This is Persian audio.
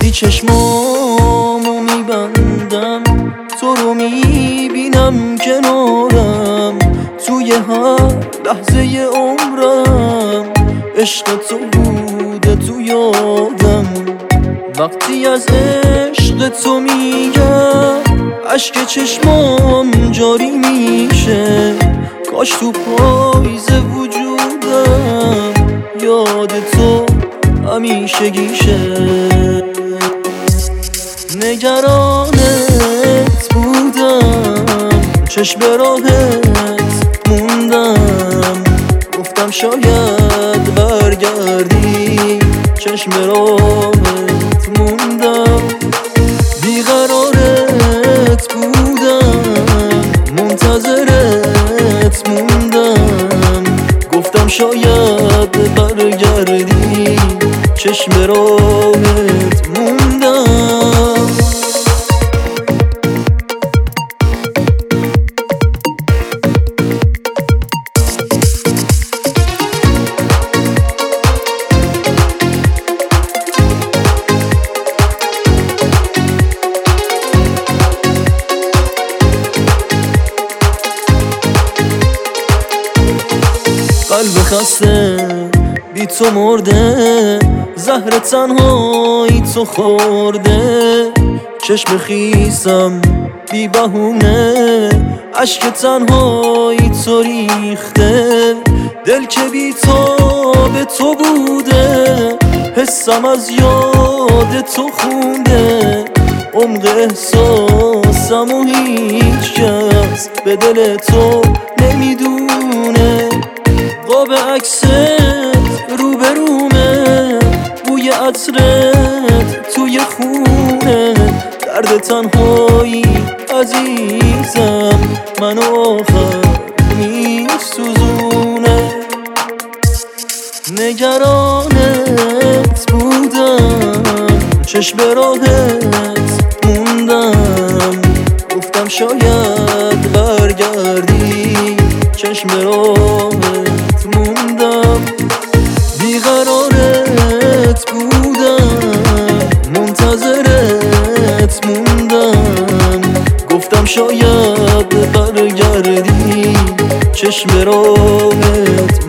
وقتی چشمامو میبندم تو رو میبینم کنارم، توی هر لحظه عمرم عشق تو بوده تو یادم. وقتی از عشق تو میگم اشک چشمام جاری میشه، کاش تو پاییز وجودم یاد تو همیشگیشه. نگرانت بودم، چشم به راهت موندم، گفتم شاید برگردی، چشم به راهت موندم. بیقرارت بودم، منتظرت موندم، گفتم شاید برگردی، چشم به راهت موندم. قلب خسته بی تو مرده، زهر تنهایی تو خورده، چشم خیسم بی بهونه، اشک تنهایی تو ریخته. دل که بی تو به تو بوده، حسم از یاد تو خونده، عمق احساسم و هیچ کس به دل تو نمیدونه. قاب عکست روبرومه، بوی عطرت توی خونه، درد تنهایی عزیزم منو آخر میسوزونه. نگرانت بودم، چشم به راهت موندم، گفتم شاید برگردی، چشم به راهت موندم. بیقرارت بودم، منتظرت موندم، گفتم شاید برگردی، چشم به راهت